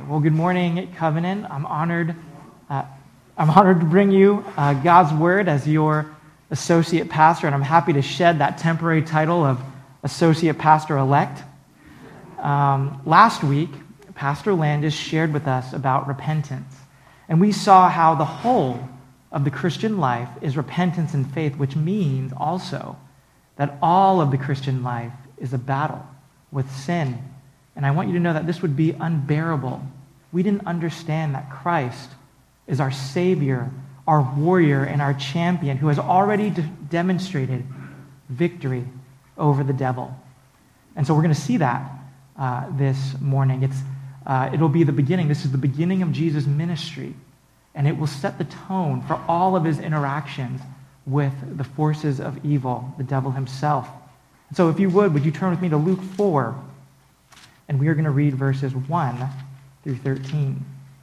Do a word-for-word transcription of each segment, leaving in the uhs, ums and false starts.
Well, good morning, Covenant. I'm honored. Uh, I'm honored to bring you uh, God's Word as your associate pastor, and I'm happy to shed that temporary title of associate pastor-elect. Um, last week, Pastor Landis shared with us about repentance, and we saw how the whole of the Christian life is repentance and faith, which means also that all of the Christian life is a battle with sin. And I want you to know that this would be unbearable. We didn't understand that Christ is our Savior, our warrior, and our champion who has already de- demonstrated victory over the devil. And so we're going to see that uh, this morning. It's uh, it'll be the beginning. This is the beginning of Jesus' ministry, and it will set the tone for all of his interactions with the forces of evil, the devil himself. So if you would, would you turn with me to Luke four? And we are going to read verses one through thirteen.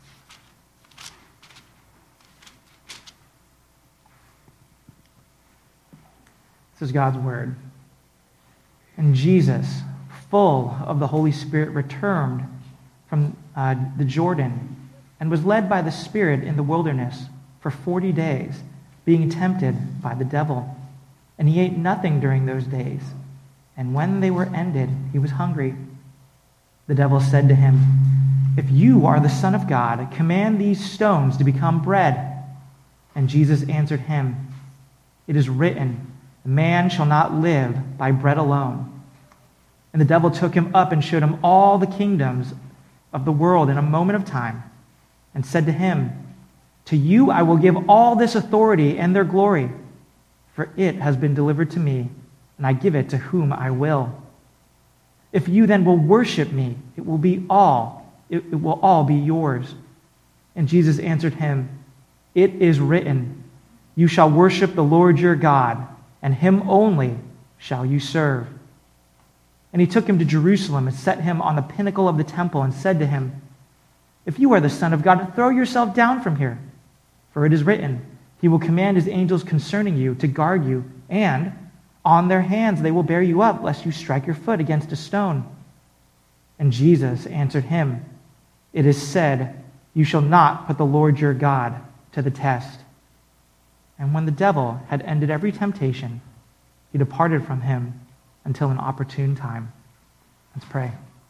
This is God's word. And Jesus, full of the Holy Spirit, returned from uh, the Jordan and was led by the Spirit in the wilderness for forty days, being tempted by the devil. And he ate nothing during those days. And when they were ended, he was hungry. The devil said to him, "If you are the Son of God, command these stones to become bread." And Jesus answered him, "It is written, man shall not live by bread alone." And the devil took him up and showed him all the kingdoms of the world in a moment of time, and said to him, "To you I will give all this authority and their glory, for it has been delivered to me, and I give it to whom I will. If you then will worship me, it will be all, it, it will all be yours." And Jesus answered him, "It is written, you shall worship the Lord your God, and him only shall you serve." And he took him to Jerusalem and set him on the pinnacle of the temple and said to him, "If you are the Son of God, throw yourself down from here. For it is written, he will command his angels concerning you to guard you, and on their hands they will bear you up, lest you strike your foot against a stone." And Jesus answered him, "It is said, you shall not put the Lord your God to the test." And when the devil had ended every temptation, he departed from him until an opportune time. Let's pray.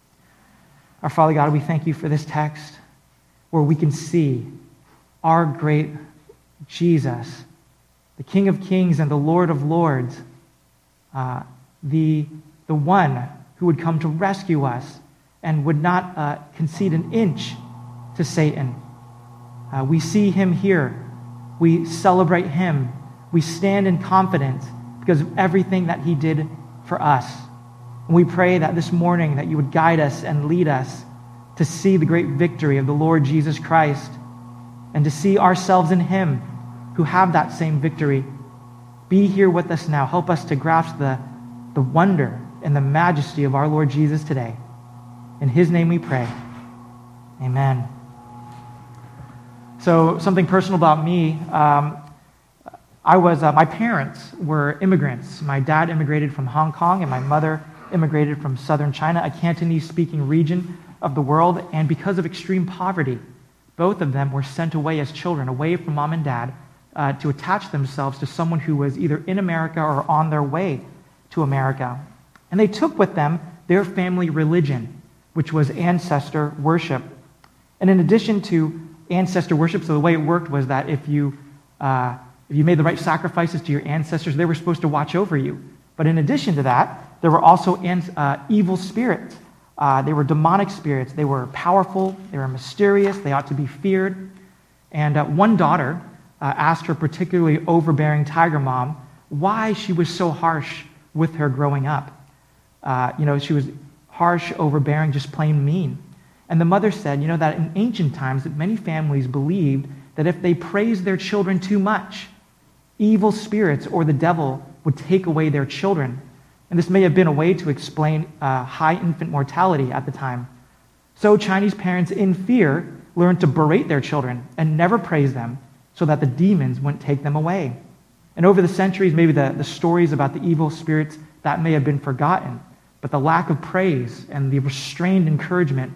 Our Father God, we thank you for this text where we can see our great Jesus, the King of Kings and the Lord of Lords, uh, the, the one who would come to rescue us and would not uh, concede an inch to Satan. Uh, we see him here. We celebrate him. We stand in confidence because of everything that he did for us. And we pray that this morning that you would guide us and lead us to see the great victory of the Lord Jesus Christ and to see ourselves in him who have that same victory. Be here with us now. Help us to grasp the, the wonder and the majesty of our Lord Jesus today. In his name we pray. Amen. So something personal about me. Um, I was, uh, my parents were immigrants. My dad immigrated from Hong Kong and my mother immigrated from southern China, a Cantonese-speaking region of the world. And because of extreme poverty, both of them were sent away as children, away from mom and dad, uh, to attach themselves to someone who was either in America or on their way to America. And they took with them their family religion, which was ancestor worship. And in addition to ancestor worship, so the way it worked was that if you uh, if you made the right sacrifices to your ancestors, they were supposed to watch over you. But in addition to that, there were also uh, evil spirits. Uh, they were demonic spirits. They were powerful. They were mysterious. They ought to be feared. And uh, one daughter uh, asked her particularly overbearing tiger mom why she was so harsh with her growing up. Uh, you know, she was harsh, overbearing, just plain mean. And the mother said, you know, that in ancient times, that many families believed that if they praised their children too much, evil spirits or the devil would take away their children. And this may have been a way to explain uh, high infant mortality at the time. So Chinese parents, in fear, learned to berate their children and never praise them so that the demons wouldn't take them away. And over the centuries, maybe the, the stories about the evil spirits, that may have been forgotten. But the lack of praise and the restrained encouragement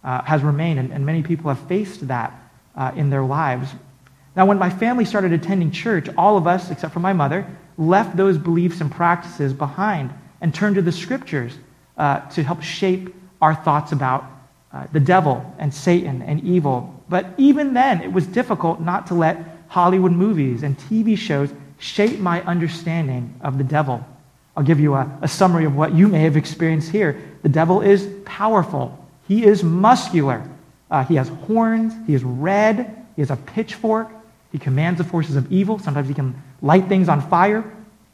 uh, has remained, and, and many people have faced that uh, in their lives. Now, when my family started attending church, all of us, except for my mother, left those beliefs and practices behind and turned to the scriptures uh, to help shape our thoughts about uh, the devil and Satan and evil. But even then, it was difficult not to let Hollywood movies and T V shows shape my understanding of the devil. I'll give you a, a summary of what you may have experienced here. The devil is powerful. He is muscular. Uh, he has horns. He is red. He has a pitchfork. He commands the forces of evil. Sometimes he can light things on fire.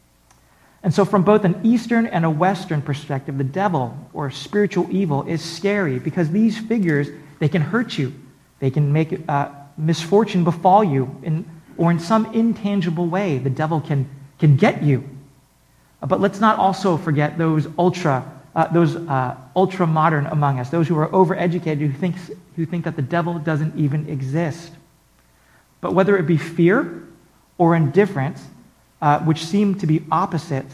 And so from both an Eastern and a Western perspective, the devil, or spiritual evil, is scary because these figures, they can hurt you. They can make uh, misfortune befall you, in, or in some intangible way, the devil can, can get you. But let's not also forget those ultra, uh, those uh, ultra modern among us, those who are overeducated, who think, who think that the devil doesn't even exist. But whether it be fear or indifference, uh, which seem to be opposites,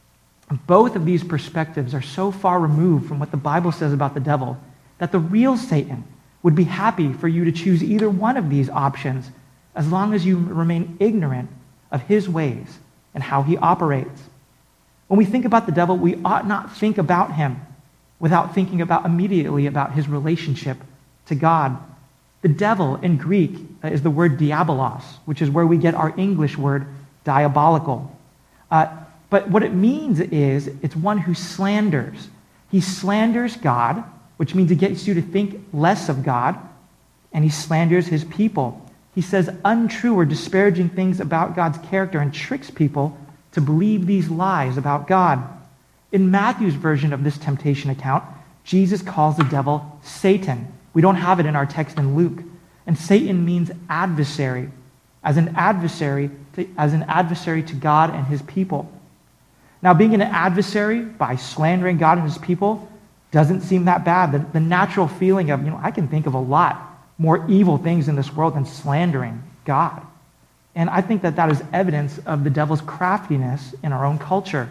both of these perspectives are so far removed from what the Bible says about the devil that the real Satan would be happy for you to choose either one of these options as long as you remain ignorant of his ways and how he operates. When we think about the devil, we ought not think about him without thinking about immediately about his relationship to God. The devil in Greek is the word diabolos, which is where we get our English word diabolical. Uh, but what it means is it's one who slanders. He slanders God, which means he gets you to think less of God, and he slanders his people. He says untrue or disparaging things about God's character and tricks people to believe these lies about God. In Matthew's version of this temptation account, Jesus calls the devil Satan. We don't have it in our text in Luke. And Satan means adversary, as an adversary to, as an adversary to God and his people. Now, being an adversary by slandering God and his people doesn't seem that bad. The, the natural feeling of, you know, I can think of a lot more evil things in this world than slandering God. And I think that that is evidence of the devil's craftiness in our own culture.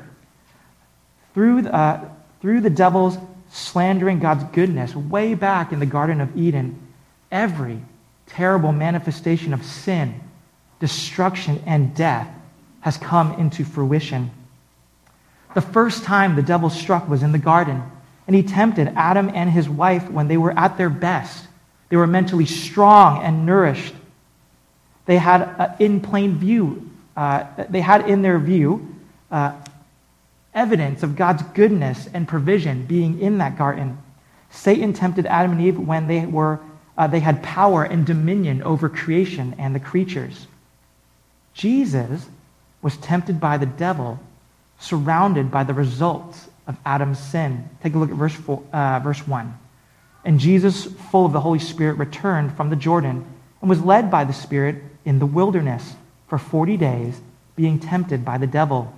Through the, uh, through the devil's slandering God's goodness, way back in the Garden of Eden, every terrible manifestation of sin, destruction, and death has come into fruition. The first time the devil struck was in the garden, and he tempted Adam and his wife when they were at their best. They were mentally strong and nourished. They had uh, in plain view, uh, they had in their view uh, evidence of God's goodness and provision being in that garden. Satan tempted Adam and Eve when they were uh, they had power and dominion over creation and the creatures. Jesus was tempted by the devil, surrounded by the results of Adam's sin. Take a look at verse four, uh, verse one. And Jesus, full of the Holy Spirit, returned from the Jordan and was led by the Spirit in the wilderness for forty days, being tempted by the devil.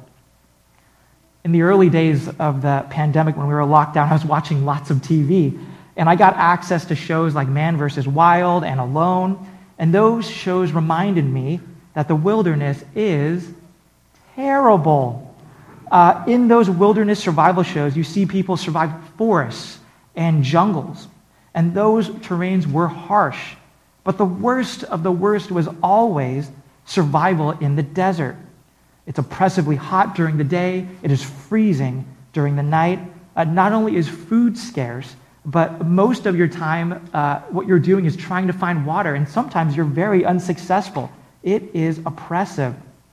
In the early days of the pandemic, when we were locked down, I was watching lots of T V, and I got access to shows like Man versus Wild and Alone, and those shows reminded me that the wilderness is terrible. Uh, in those wilderness survival shows, you see people survive forests and jungles, and those terrains were harsh. But the worst of the worst was always survival in the desert. It's oppressively hot during the day. It is freezing during the night. Uh, not only is food scarce, but most of your time, uh, what you're doing is trying to find water, and sometimes you're very unsuccessful. It is oppressive.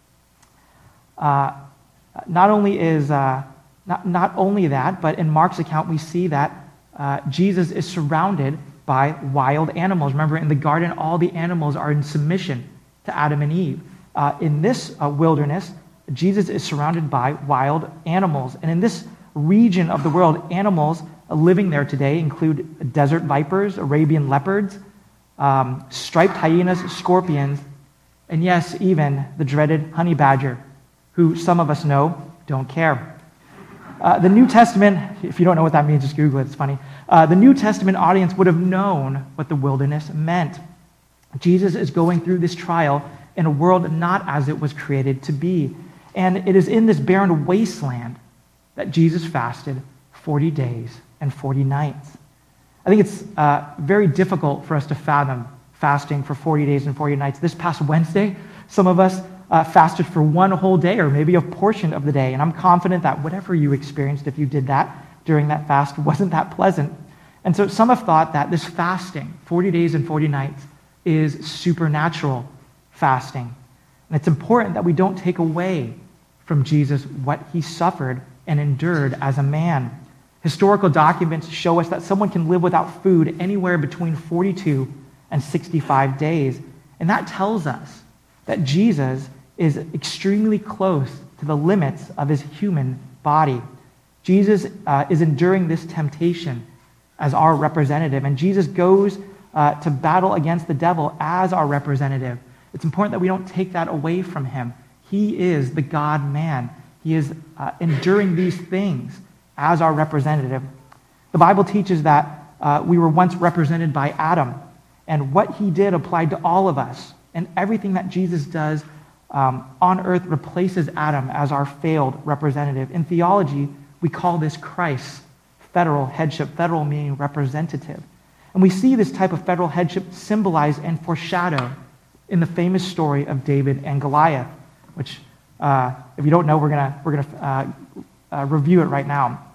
Uh, not only is uh, not, not only that, but in Mark's account we see that uh, Jesus is surrounded by wild animals. Remember, in the garden, all the animals are in submission to Adam and Eve. Uh, in this uh, wilderness, Jesus is surrounded by wild animals. And in this region of the world, animals living there today include desert vipers, Arabian leopards, um, striped hyenas, scorpions, and yes, even the dreaded honey badger, who some of us know don't care. Uh, the New Testament, if you don't know what that means, just Google it, it's funny. Uh, the New Testament audience would have known what the wilderness meant. Jesus is going through this trial in a world not as it was created to be. And it is in this barren wasteland that Jesus fasted forty days and forty nights. I think it's uh, very difficult for us to fathom fasting for forty days and forty nights. This past Wednesday, some of us uh, fasted for one whole day or maybe a portion of the day. And I'm confident that whatever you experienced, if you did that during that fast, wasn't that pleasant. And so some have thought that this fasting, forty days and forty nights, is supernatural fasting. And it's important that we don't take away from Jesus what he suffered and endured as a man. Historical documents show us that someone can live without food anywhere between forty-two and sixty-five days. And that tells us that Jesus is extremely close to the limits of his human body. Jesus uh, is enduring this temptation as our representative, and Jesus goes uh, to battle against the devil as our representative. It's important that we don't take that away from him. He is the God-man. He is uh, enduring these things as our representative. The Bible teaches that uh, we were once represented by Adam, and what he did applied to all of us. And everything that Jesus does um, on earth replaces Adam as our failed representative. In theology, we call this Christ's federal headship, federal meaning representative. And we see this type of federal headship symbolized and foreshadowed in the famous story of David and Goliath, which, uh, if you don't know, we're gonna we're gonna uh, uh, review it right now.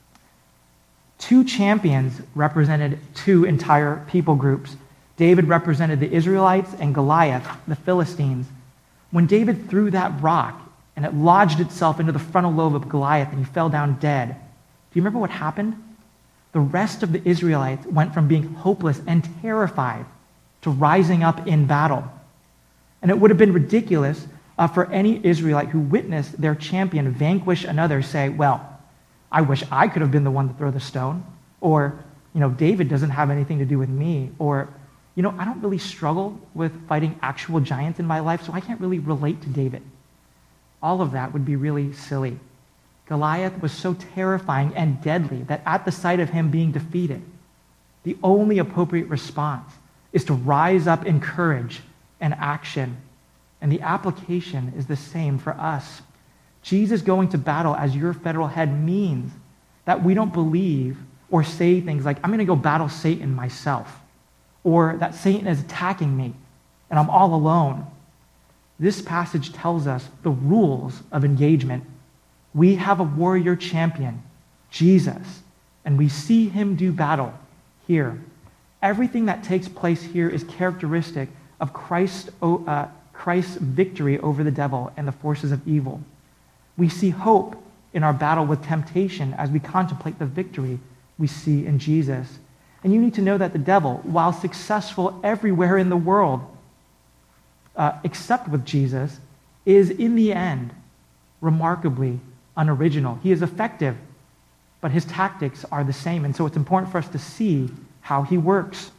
Two champions represented two entire people groups. David represented the Israelites and Goliath, the Philistines. When David threw that rock and it lodged itself into the frontal lobe of Goliath and he fell down dead, do you remember what happened? The rest of the Israelites went from being hopeless and terrified to rising up in battle. And it would have been ridiculous uh, for any Israelite who witnessed their champion vanquish another say, well, I wish I could have been the one to throw the stone. Or, you know, David doesn't have anything to do with me. Or, you know, I don't really struggle with fighting actual giants in my life, so I can't really relate to David. All of that would be really silly. Goliath was so terrifying and deadly that at the sight of him being defeated, the only appropriate response is to rise up in courage and action. And the application is the same for us. Jesus going to battle as your federal head means that we don't believe or say things like, I'm going to go battle Satan myself, or that Satan is attacking me and I'm all alone. This passage tells us the rules of engagement. We have a warrior champion, Jesus, and we see him do battle here. Everything that takes place here is characteristic of Christ, uh, Christ's victory over the devil and the forces of evil. We see hope in our battle with temptation as we contemplate the victory we see in Jesus. And you need to know that the devil, while successful everywhere in the world, uh, except with Jesus, is in the end remarkably unoriginal. He is effective, but his tactics are the same. And so it's important for us to see how he works.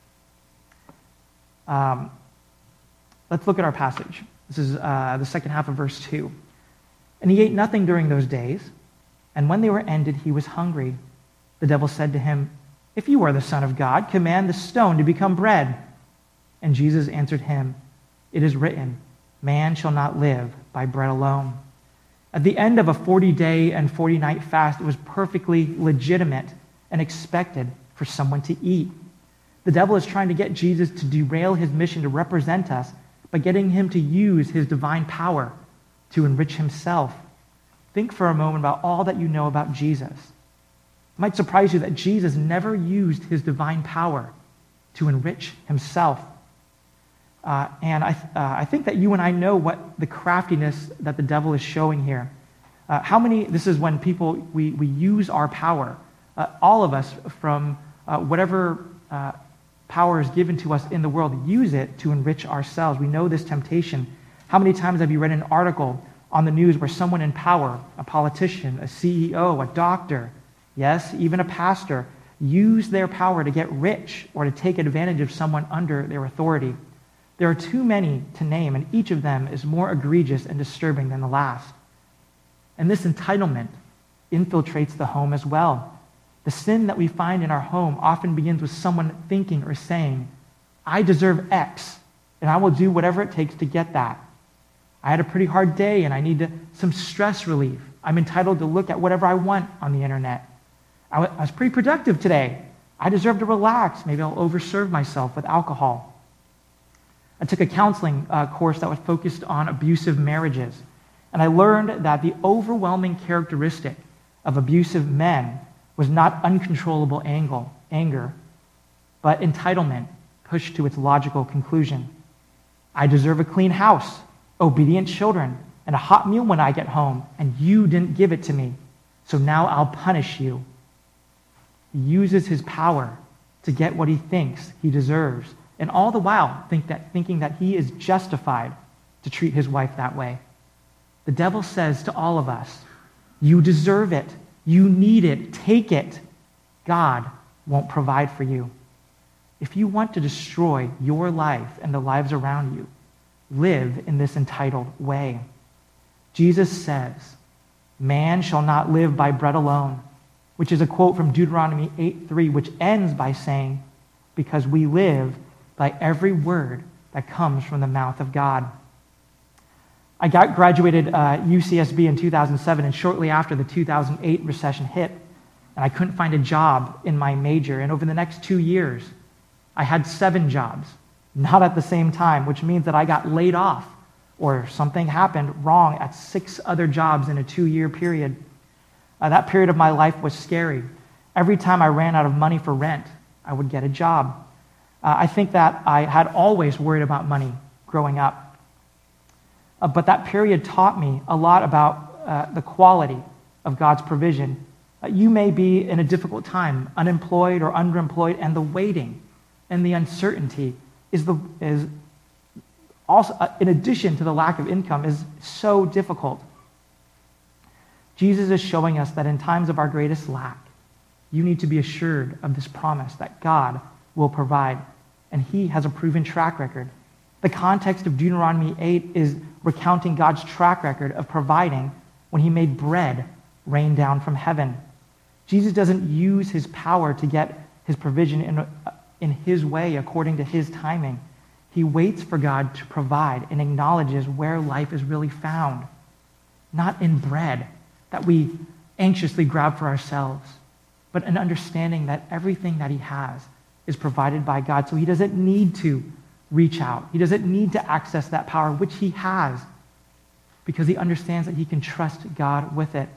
Um, let's look at our passage. This is uh, the second half of verse two. And he ate nothing during those days, and when they were ended, he was hungry. The devil said to him, if you are the Son of God, command the stone to become bread. And Jesus answered him, it is written, man shall not live by bread alone. At the end of a forty-day and forty-night fast, it was perfectly legitimate and expected for someone to eat. The devil is trying to get Jesus to derail his mission to represent us by getting him to use his divine power to enrich himself. Think for a moment about all that you know about Jesus. It might surprise you that Jesus never used his divine power to enrich himself. Uh, and I, th- uh, I think that you and I know what the craftiness that the devil is showing here. Uh, how many, this is when people, we, we use our power. Uh, all of us, from uh, whatever uh, power is given to us in the world, use it to enrich ourselves. We know this temptation. How many times have you read an article on the news where someone in power, a politician, a C E O, a doctor, yes, even a pastor, use their power to get rich or to take advantage of someone under their authority? There are too many to name, and each of them is more egregious and disturbing than the last. And this entitlement infiltrates the home as well. The sin that we find in our home often begins with someone thinking or saying, I deserve X, and I will do whatever it takes to get that. I had a pretty hard day, and I need to, some stress relief. I'm entitled to look at whatever I want on the internet. I, w- I was pretty productive today. I deserve to relax. Maybe I'll overserve myself with alcohol. I took a counseling uh, course that was focused on abusive marriages, and I learned that the overwhelming characteristic of abusive men was not uncontrollable angle, anger, but entitlement pushed to its logical conclusion. I deserve a clean house, obedient children, and a hot meal when I get home, and you didn't give it to me, so now I'll punish you. He uses his power to get what he thinks he deserves, and all the while think that, thinking that he is justified to treat his wife that way. The devil says to all of us, you deserve it, you need it, take it. God won't provide for you. If you want to destroy your life and the lives around you, live in this entitled way. Jesus says, man shall not live by bread alone, which is a quote from Deuteronomy eight three, which ends by saying, because we live by every word that comes from the mouth of God. I got graduated uh, U C S B in two thousand seven, and shortly after the two thousand eight recession hit, and I couldn't find a job in my major. And over the next two years, I had seven jobs, not at the same time, which means that I got laid off or something happened wrong at six other jobs in a two-year period. Uh, that period of my life was scary. Every time I ran out of money for rent, I would get a job. Uh, I think that I had always worried about money growing up. Uh, but that period taught me a lot about uh, the quality of God's provision. Uh, you may be in a difficult time, unemployed or underemployed, and the waiting and the uncertainty is the is also, uh, in addition to the lack of income, is so difficult. Jesus is showing us that in times of our greatest lack, you need to be assured of this promise that God will provide, and he has a proven track record. The context of Deuteronomy eight is recounting God's track record of providing when he made bread rain down from heaven. Jesus doesn't use his power to get his provision in, in his way according to his timing. He waits for God to provide and acknowledges where life is really found, not in bread that we anxiously grab for ourselves, but an understanding that everything that he has is provided by God, so he doesn't need to reach out. He doesn't need to access that power, which he has, because he understands that he can trust God with it.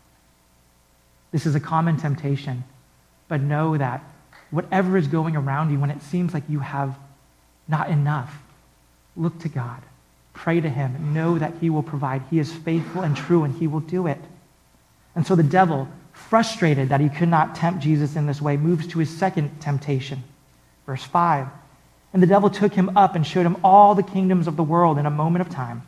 This is a common temptation, but know that whatever is going around you, when it seems like you have not enough, look to God. Pray to him. Know that he will provide. He is faithful and true, and he will do it. And so the devil, frustrated that he could not tempt Jesus in this way, moves to his second temptation. Verse five, and the devil took him up and showed him all the kingdoms of the world in a moment of time,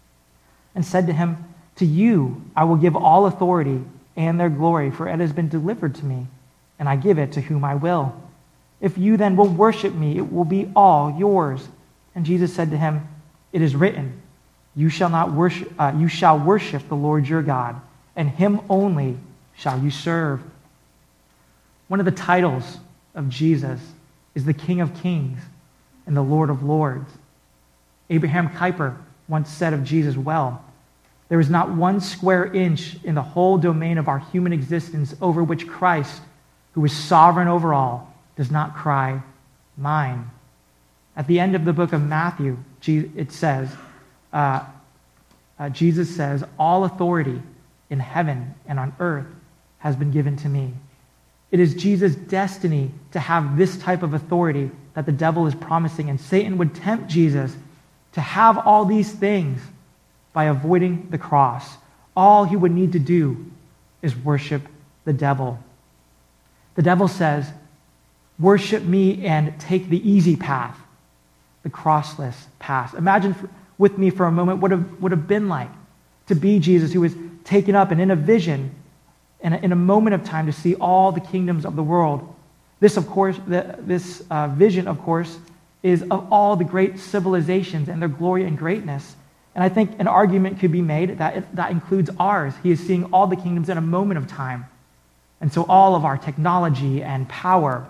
and said to him, to you I will give all authority and their glory, for it has been delivered to me, and I give it to whom I will. If you then will worship me, it will be all yours. And Jesus said to him, it is written, you shall not worship, uh, you shall worship the Lord your God, and him only shall you serve. One of the titles of Jesus is the King of Kings and the Lord of Lords. Abraham Kuyper once said of Jesus, well, there is not one square inch in the whole domain of our human existence over which Christ, who is sovereign over all, does not cry, mine. At the end of the book of Matthew, it says, uh, uh, Jesus says, all authority in heaven and on earth has been given to me. It is Jesus' destiny to have this type of authority that the devil is promising, and Satan would tempt Jesus to have all these things by avoiding the cross. All he would need to do is worship the devil. The devil says, worship me and take the easy path, the crossless path. Imagine with me for a moment what it would have been like to be Jesus, who was taken up and in a vision and in a moment of time to see all the kingdoms of the world. This, of course, the, this uh, vision, of course, is of all the great civilizations and their glory and greatness. And I think an argument could be made that it, that includes ours. He is seeing all the kingdoms in a moment of time. And so all of our technology and power,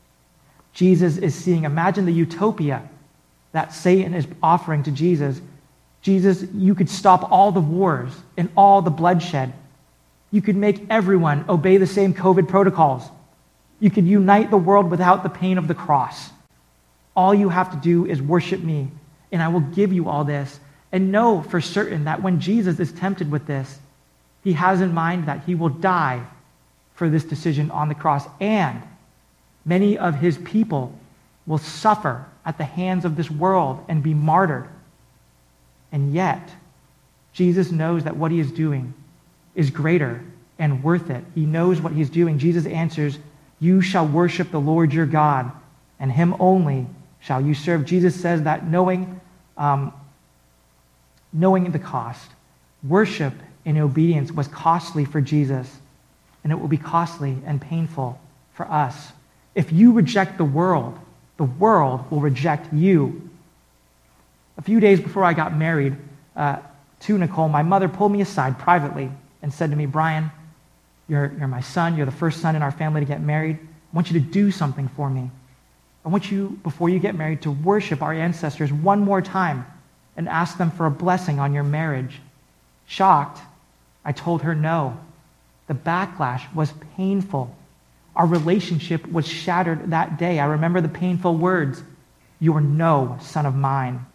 Jesus is seeing. Imagine the utopia that Satan is offering to Jesus. Jesus, you could stop all the wars and all the bloodshed. You could make everyone obey the same COVID protocols. You You could unite the world without the pain of the cross. All you have to do is worship me, and I will give you all this. And know for certain that when Jesus is tempted with this, he has in mind that he will die for this decision on the cross, and many of his people will suffer at the hands of this world and be martyred. And yet, Jesus knows that what he is doing is greater and worth it. He knows what he's doing. Jesus answers, "You shall worship the Lord your God, and him only shall you serve." Jesus says that knowing, um, knowing the cost, worship and obedience was costly for Jesus, and it will be costly and painful for us. If you reject the world, the world will reject you. A few days before I got married uh, to Nicole, my mother pulled me aside privately and said to me, "Brian, you're, you're my son. You're the first son in our family to get married. I want you to do something for me. I want you, before you get married, to worship our ancestors one more time and ask them for a blessing on your marriage." Shocked, I told her no. The backlash was painful. Our relationship was shattered that day. I remember the painful words, "You are no son of mine."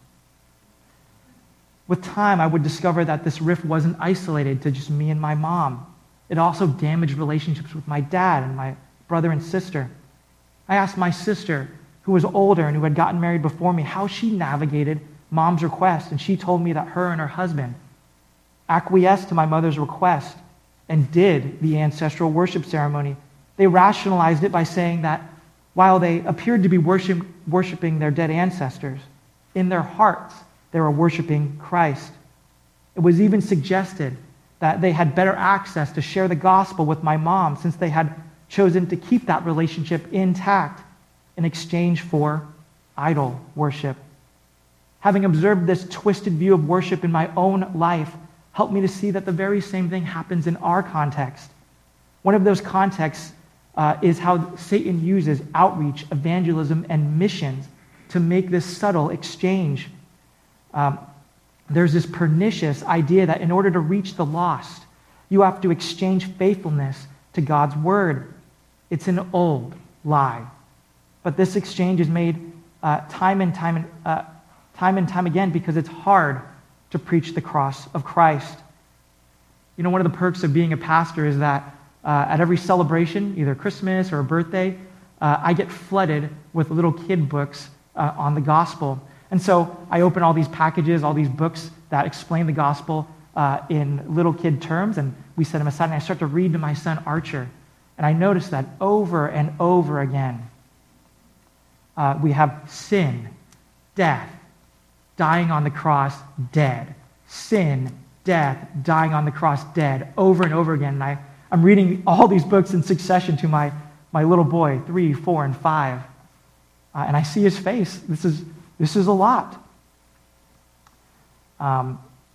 With time, I would discover that this rift wasn't isolated to just me and my mom. It also damaged relationships with my dad and my brother and sister. I asked my sister, who was older and who had gotten married before me, how she navigated mom's request, and she told me that her and her husband acquiesced to my mother's request and did the ancestral worship ceremony. They rationalized it by saying that while they appeared to be worship, worshiping their dead ancestors, in their hearts they were worshiping Christ. It was even suggested that they had better access to share the gospel with my mom since they had chosen to keep that relationship intact in exchange for idol worship. Having observed this twisted view of worship in my own life helped me to see that the very same thing happens in our context. One of those contexts uh, is how Satan uses outreach, evangelism, and missions to make this subtle exchange. Um, there's this pernicious idea that in order to reach the lost, you have to exchange faithfulness to God's word. It's an old lie. But this exchange is made uh, time and time and uh, time and time again because it's hard to preach the cross of Christ. You know, one of the perks of being a pastor is that uh, at every celebration, either Christmas or a birthday, uh, I get flooded with little kid books uh, on the gospel. And so I open all these packages, all these books that explain the gospel uh, in little kid terms, and we set them aside, and I start to read to my son Archer. And I notice that over and over again, uh, we have sin, death, dying on the cross, dead. Sin, death, dying on the cross, dead, over and over again. And I, I'm reading all these books in succession to my, my little boy, three, four, and five. Uh, and I see his face. This is This is a lot. Um,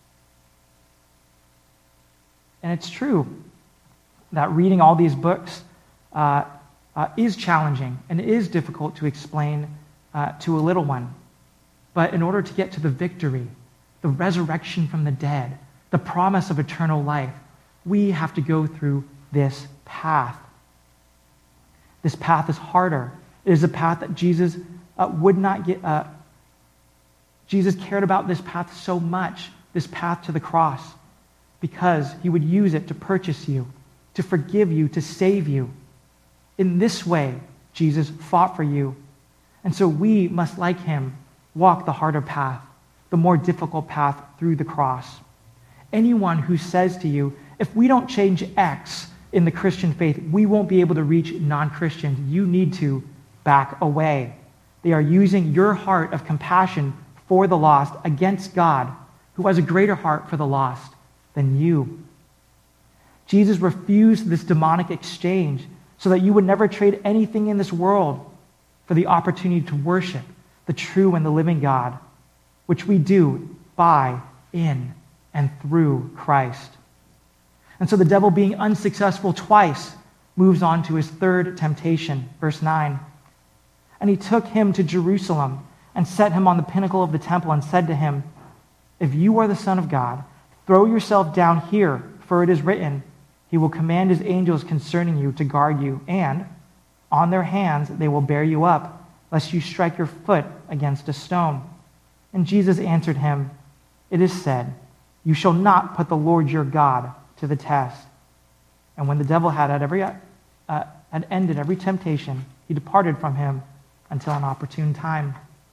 and it's true that reading all these books uh, uh, is challenging and is difficult to explain uh, to a little one. But in order to get to the victory, the resurrection from the dead, the promise of eternal life, we have to go through this path. This path is harder. It is a path that Jesus uh, would not get... Uh, Jesus cared about this path so much, this path to the cross, because he would use it to purchase you, to forgive you, to save you. In this way, Jesus fought for you. And so we must, like him, walk the harder path, the more difficult path through the cross. Anyone who says to you, if we don't change X in the Christian faith, we won't be able to reach non-Christians, you need to back away. They are using your heart of compassion for the lost against God, who has a greater heart for the lost than you. Jesus refused this demonic exchange so that you would never trade anything in this world for the opportunity to worship the true and the living God, which we do by, in, and through Christ. And so the devil, being unsuccessful twice, moves on to his third temptation, verse nine. And he took him to Jerusalem and set him on the pinnacle of the temple and said to him, if you are the Son of God, throw yourself down here, for it is written, he will command his angels concerning you to guard you, and On their hands they will bear you up, lest you strike your foot against a stone. And Jesus answered him, It is said, You shall not put the Lord your God to the test. And when the devil had, at every, uh, had ended every temptation, he departed from him until an opportune time.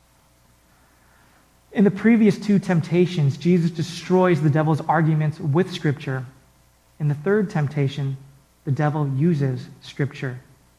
In the previous two temptations, Jesus destroys the devil's arguments with Scripture. In the third temptation, the devil uses Scripture.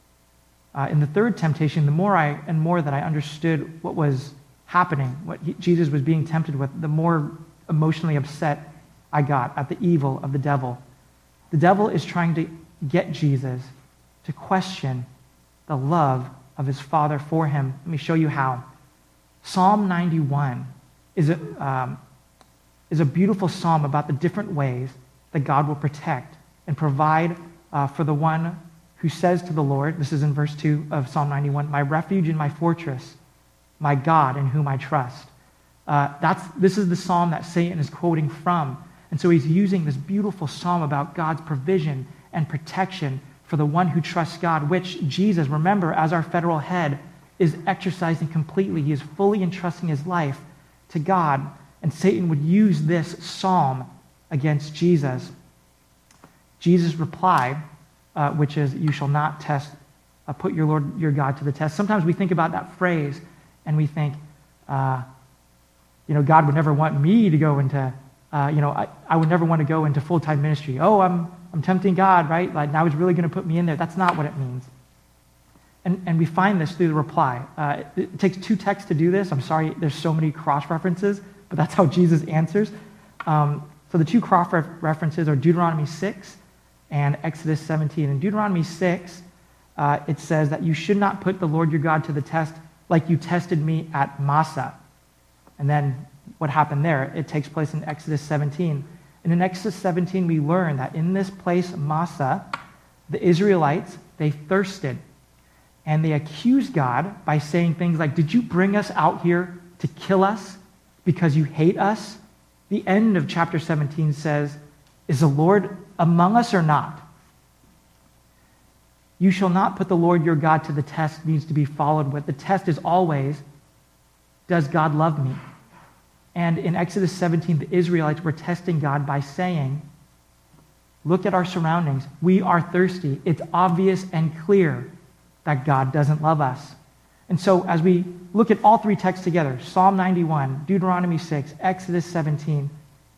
Uh, in the third temptation, the more I and more that I understood what was happening, what he, Jesus was being tempted with, the more emotionally upset I got at the evil of the devil. The devil is trying to get Jesus to question the love of his Father for him. Let me show you how. Psalm ninety-one is a, um, is a beautiful psalm about the different ways that God will protect and provide uh, for the one who says to the Lord, this is in verse two of Psalm ninety-one, My refuge and my fortress, my God in whom I trust. Uh, that's this is the psalm that Satan is quoting from. And so he's using this beautiful psalm about God's provision and protection for the one who trusts God, which Jesus, remember, as our federal head, is exercising completely. He is fully entrusting his life to God. And Satan would use this psalm against Jesus. Jesus' reply, uh, which is, you shall not test, uh, put your Lord your God to the test. Sometimes we think about that phrase and we think, uh, you know, God would never want me to go into, uh, you know, I, I would never want to go into full-time ministry. Oh, I'm I'm tempting God, right? Like now he's really going to put me in there. That's not what it means. And, and we find this through the reply. Uh, it, it takes two texts to do this. I'm sorry, there's so many cross-references, but that's how Jesus answers. Um, so the two cross-references are Deuteronomy six and Exodus seventeen. In Deuteronomy six, uh, it says that you should not put the Lord your God to the test like you tested me at Massah. And then what happened there? It takes place in Exodus seventeen. And in Exodus seventeen, we learn that in this place, Massah, the Israelites, they thirsted. And they accused God by saying things like, did you bring us out here to kill us because you hate us? The end of chapter seventeen says, is the Lord among us or not? You shall not put the Lord your God to the test needs to be followed with. The test is always, does God love me? And in Exodus seventeen, the Israelites were testing God by saying, look at our surroundings. We are thirsty. It's obvious and clear that God doesn't love us. And so as we look at all three texts together, Psalm ninety-one, Deuteronomy six, Exodus seventeen,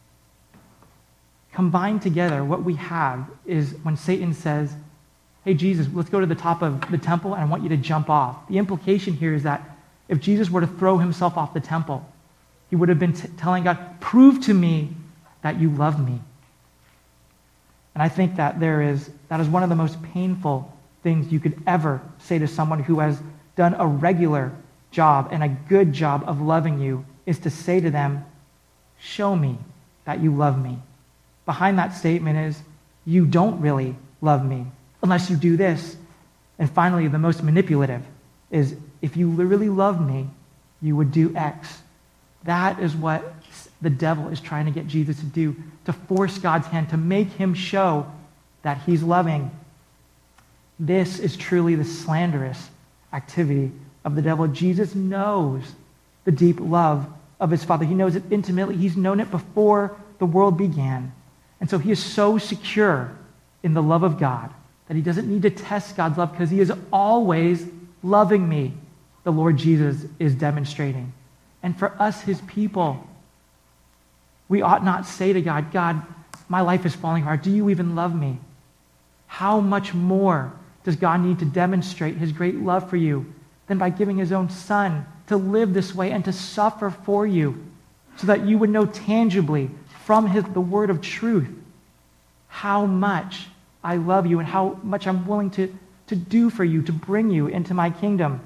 combined together, what we have is when Satan says, hey, Jesus, let's go to the top of the temple and I want you to jump off. The implication here is that if Jesus were to throw himself off the temple, he would have been t- telling God, prove to me that you love me. And I think that there is, that is one of the most painful things you could ever say to someone who has done a regular job and a good job of loving you, is to say to them, show me that you love me. Behind that statement is, you don't really love me unless you do this. And finally, the most manipulative is, if you really love me, you would do X. That is what the devil is trying to get Jesus to do, to force God's hand, to make him show that he's loving. This is truly the slanderous activity of the devil. Jesus knows the deep love of his Father. He knows it intimately. He's known it before the world began. And so he is so secure in the love of God that he doesn't need to test God's love because he is always loving me, the Lord Jesus is demonstrating. And for us, his people, we ought not say to God, God, my life is falling apart. Do you even love me? How much more does God need to demonstrate his great love for you than by giving his own son to live this way and to suffer for you so that you would know tangibly from his, the word of truth how much I love you and how much I'm willing to, to do for you, to bring you into my kingdom.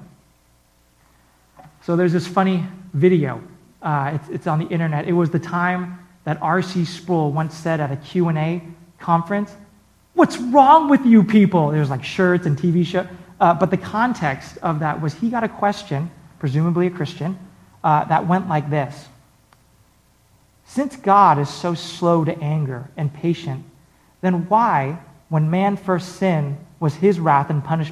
So there's this funny video. Uh, it's, it's on the internet. It was the time that R C Sproul once said at a Q and A conference, what's wrong with you people? There was like shirts and T V show. Uh, but the context of that was he got a question, presumably a Christian, uh, that went like this. Since God is so slow to anger and patient, then why, when man first sinned, was his wrath and punishment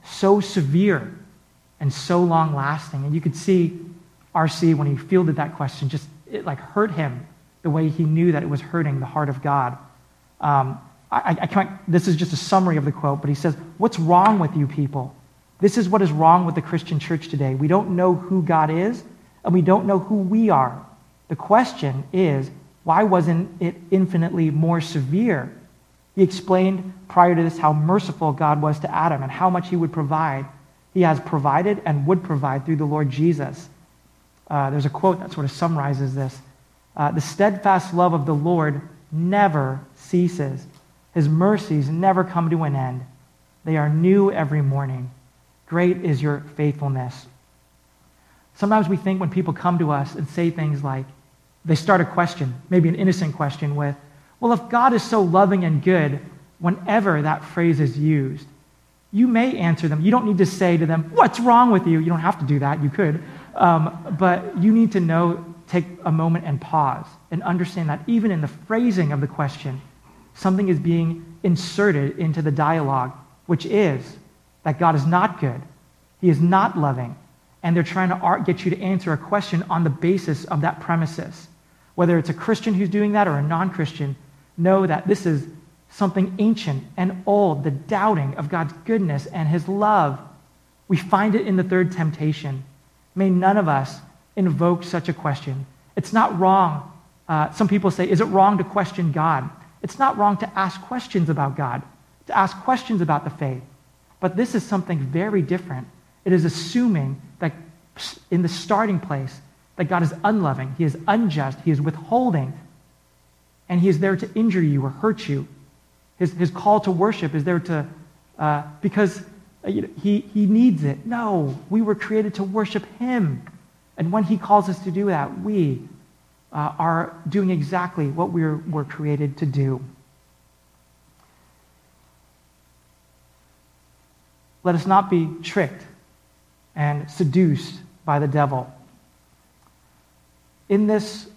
so severe and so long-lasting. And you could see R C, when he fielded that question, just it like hurt him the way he knew that it was hurting the heart of God. Um, I, I can't, this is just a summary of the quote, but he says, "What's wrong with you people? This is what is wrong with the Christian church today. We don't know who God is, and we don't know who we are. The question is, why wasn't it infinitely more severe?" He explained prior to this how merciful God was to Adam and how much he would provide. He has provided and would provide through the Lord Jesus. Uh, there's a quote that sort of summarizes this. Uh, "The steadfast love of the Lord never ceases. His mercies never come to an end. They are new every morning. Great is your faithfulness." Sometimes we think when people come to us and say things like, they start a question, maybe an innocent question with, "Well, if God is so loving and good," whenever that phrase is used, you may answer them. You don't need to say to them, "What's wrong with you?" You don't have to do that. You could. Um, but you need to know, take a moment and pause and understand that even in the phrasing of the question, something is being inserted into the dialogue, which is that God is not good. He is not loving. And they're trying to get you to answer a question on the basis of that premises. Whether it's a Christian who's doing that or a non-Christian, know that this is something ancient and old, the doubting of God's goodness and his love. We find it in the third temptation. May none of us invoke such a question. It's not wrong. Uh, some people say, is it wrong to question God? It's not wrong to ask questions about God, to ask questions about the faith. But this is something very different. It is assuming that in the starting place, that God is unloving, he is unjust, he is withholding, and he is there to injure you or hurt you. His, his call to worship is there to, uh, because uh, you know, he, he needs it. No, we were created to worship him. And when he calls us to do that, we uh, are doing exactly what we were, were created to do. Let us not be tricked and seduced by the devil. In this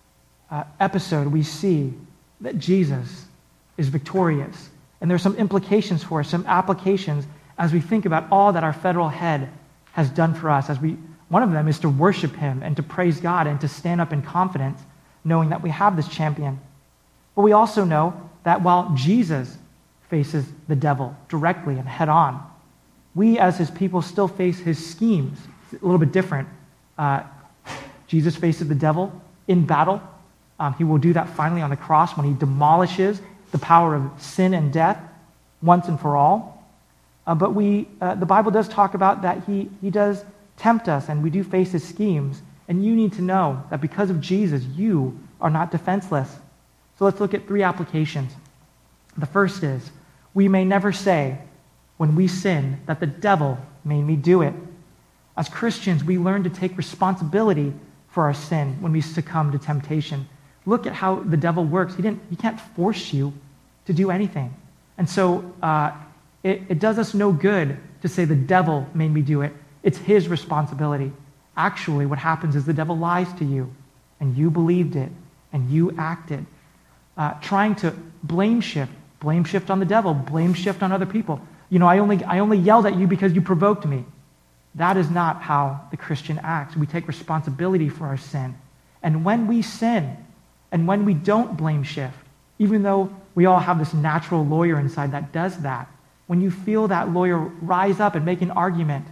uh, episode, we see that Jesus is victorious. And there are some implications for us, some applications as we think about all that our federal head has done for us. As we, one of them is to worship him and to praise God and to stand up in confidence, knowing that we have this champion. But we also know that while Jesus faces the devil directly and head on, we as his people still face his schemes. It's a little bit different. Uh, Jesus faces the devil in battle. Um, he will do that finally on the cross when he demolishes the power of sin and death once and for all. Uh, but we, uh, the Bible does talk about that he, he does tempt us and we do face his schemes. And you need to know that because of Jesus, you are not defenseless. So let's look at three applications. The first is, we may never say when we sin that the devil made me do it. As Christians, we learn to take responsibility for our sin when we succumb to temptation. Look at how the devil works. He didn't. He can't force you to do anything. And so uh, it, it does us no good to say the devil made me do it. It's his responsibility. Actually, what happens is the devil lies to you, and you believed it, and you acted. Uh, trying to blame shift, blame shift on the devil, blame shift on other people. You know, I only, I only yelled at you because you provoked me. That is not how the Christian acts. We take responsibility for our sin. And when we sin, and when we don't blame shift, even though we all have this natural lawyer inside that does that, when you feel that lawyer rise up and make an argument,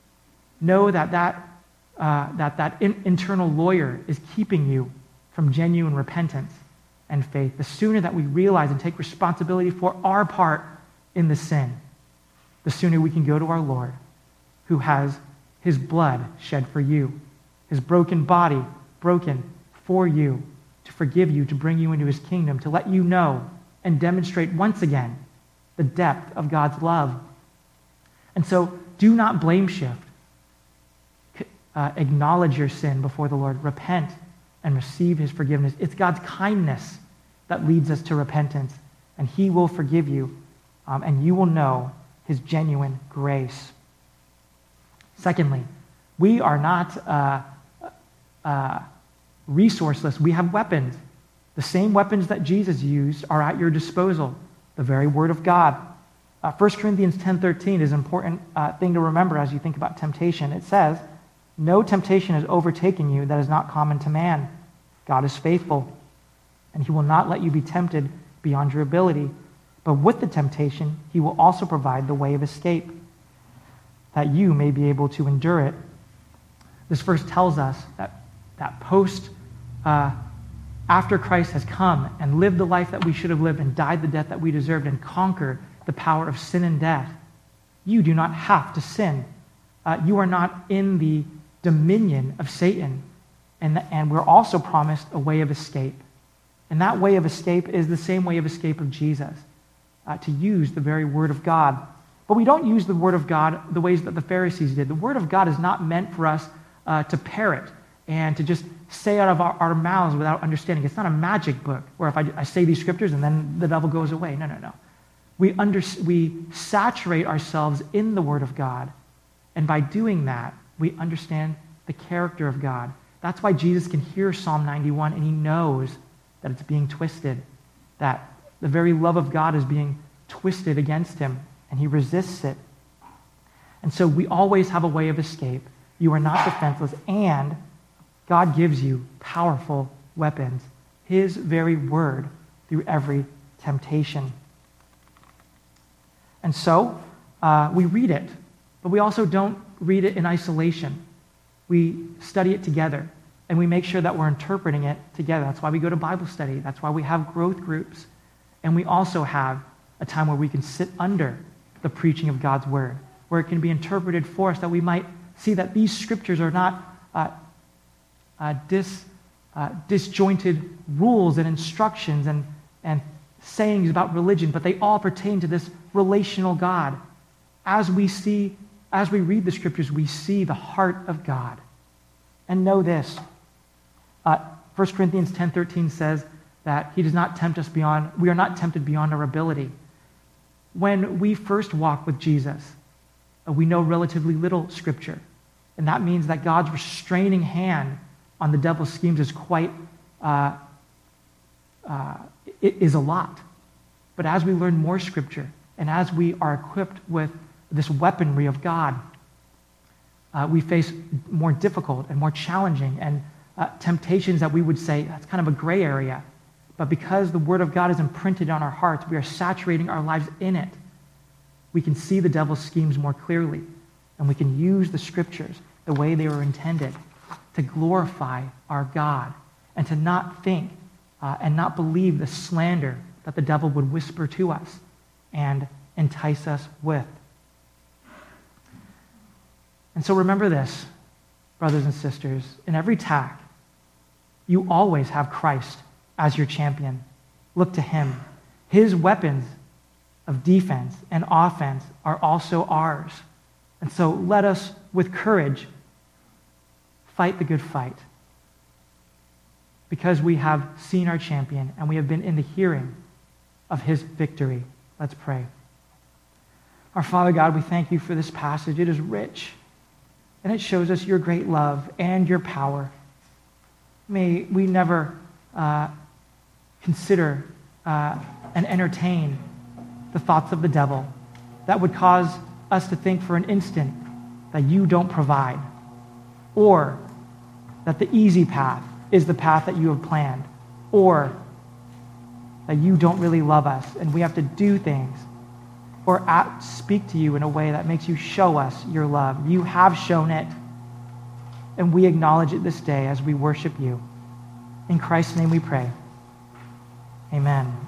know that that, uh, that, that in, internal lawyer is keeping you from genuine repentance and faith. The sooner that we realize and take responsibility for our part in the sin, the sooner we can go to our Lord, who has his blood shed for you, his broken body broken for you, to forgive you, to bring you into his kingdom, to let you know and demonstrate once again the depth of God's love. And so do not blame shift. Uh, acknowledge your sin before the Lord. Repent and receive his forgiveness. It's God's kindness that leads us to repentance, and he will forgive you, um, and you will know his genuine grace. Secondly, we are not uh, uh, resourceless. We have weapons. The same weapons that Jesus used are at your disposal. The very word of God. Uh, First Corinthians ten thirteen is an important uh, thing to remember as you think about temptation. It says, "No temptation has overtaken you that is not common to man. God is faithful, and he will not let you be tempted beyond your ability. But with the temptation, he will also provide the way of escape, that you may be able to endure it." This verse tells us that, that post, uh, after Christ has come and lived the life that we should have lived and died the death that we deserved and conquered the power of sin and death, you do not have to sin. Uh, you are not in the dominion of Satan. And, and we're also promised a way of escape. And that way of escape is the same way of escape of Jesus, uh, to use the very Word of God. But we don't use the Word of God the ways that the Pharisees did. The Word of God is not meant for us uh, to parrot and to just say out of our, our mouths without understanding. It's not a magic book where if I, I say these scriptures and then the devil goes away. No, no, no. We, under, we saturate ourselves in the Word of God. And by doing that, we understand the character of God. That's why Jesus can hear Psalm ninety-one and he knows that it's being twisted, that the very love of God is being twisted against him, and he resists it. And so we always have a way of escape. You are not defenseless, and God gives you powerful weapons, his very word, through every temptation. And so uh, we read it, but we also don't read it in isolation. We study it together, and we make sure that we're interpreting it together. That's why we go to Bible study. That's why we have growth groups. And we also have a time where we can sit under the preaching of God's word, where it can be interpreted for us, that we might see that these scriptures are not uh, uh, dis, uh, disjointed rules and instructions and, and sayings about religion, but they all pertain to this relational God. As we see, as we read the scriptures, we see the heart of God. And know this, uh, First Corinthians ten thirteen says that he does not tempt us beyond, we are not tempted beyond our ability. When we first walk with Jesus, uh, we know relatively little scripture. And that means that God's restraining hand on the devil's schemes is quite, uh, uh, it is a lot. But as we learn more scripture, and as we are equipped with this weaponry of God, uh, we face more difficult and more challenging and uh, temptations that we would say, that's kind of a gray area. But because the Word of God is imprinted on our hearts, we are saturating our lives in it. We can see the devil's schemes more clearly, and we can use the scriptures the way they were intended to glorify our God and to not think uh, and not believe the slander that the devil would whisper to us and entice us with. And so remember this, brothers and sisters, in every attack, you always have Christ as your champion. Look to him. His weapons of defense and offense are also ours. And so let us, with courage, fight the good fight, because we have seen our champion and we have been in the hearing of his victory. Let's pray. Our Father God, we thank you for this passage. It is rich, and it shows us your great love and your power. May we never uh, consider uh, and entertain the thoughts of the devil that would cause us to think for an instant that you don't provide, or that the easy path is the path that you have planned, or that you don't really love us and we have to do things or act, speak to you in a way that makes you show us your love. You have shown it, and we acknowledge it this day as we worship you. In Christ's name we pray. Amen.